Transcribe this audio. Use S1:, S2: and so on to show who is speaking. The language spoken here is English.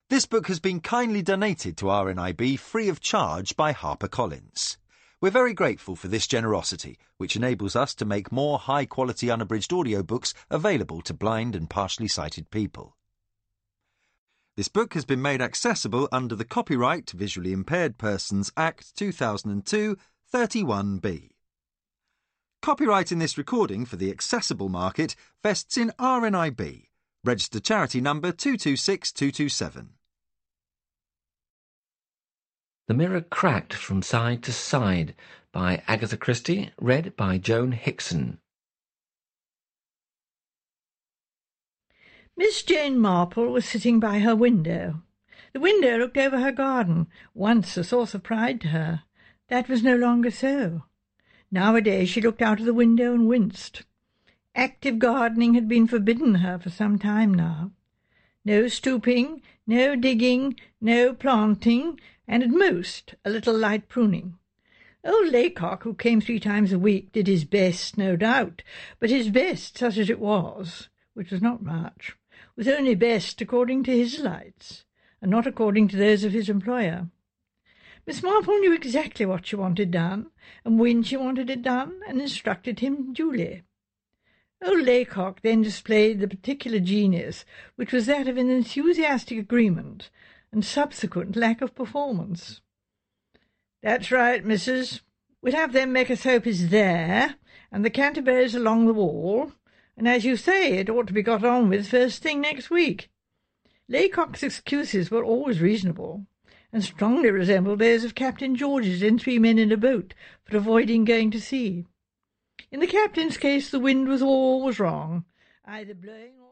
S1: This book has been kindly donated to RNIB free of charge by HarperCollins. We're very grateful for this generosity, which enables us to make more high-quality unabridged audiobooks available to blind and partially sighted people. This book has been made accessible under the Copyright Visually Impaired Persons Act 2002, 31B. Copyright in this recording for the accessible market vests in RNIB, registered charity number 226227.
S2: The Mirror Cracked from Side to Side by Agatha Christie, read by Joan Hickson.
S3: Miss Jane Marple was sitting by her window. The window looked over her garden, once a source of pride to her. That was no longer so. Nowadays she looked out of the window and winced. Active gardening had been forbidden her for some time now. No stooping, no digging, no planting, and at most a little light pruning. Old Laycock, who came 3 times a week, did his best, no doubt, but his best, such as it was, which was not much, was only best according to his lights, and not according to those of his employer. Miss Marple knew exactly what she wanted done, and when she wanted it done, and instructed him duly. Old Laycock then displayed the particular genius which was that of an enthusiastic agreement and subsequent lack of performance. "That's right, missus. We'll have them microscopies there, and the Canterbury's along the wall, and as you say, it ought to be got on with first thing next week." Laycock's excuses were always reasonable, and strongly resembled those of Captain George's in 3 Men in a Boat for avoiding going to sea. In the captain's case the wind was always wrong, either blowing or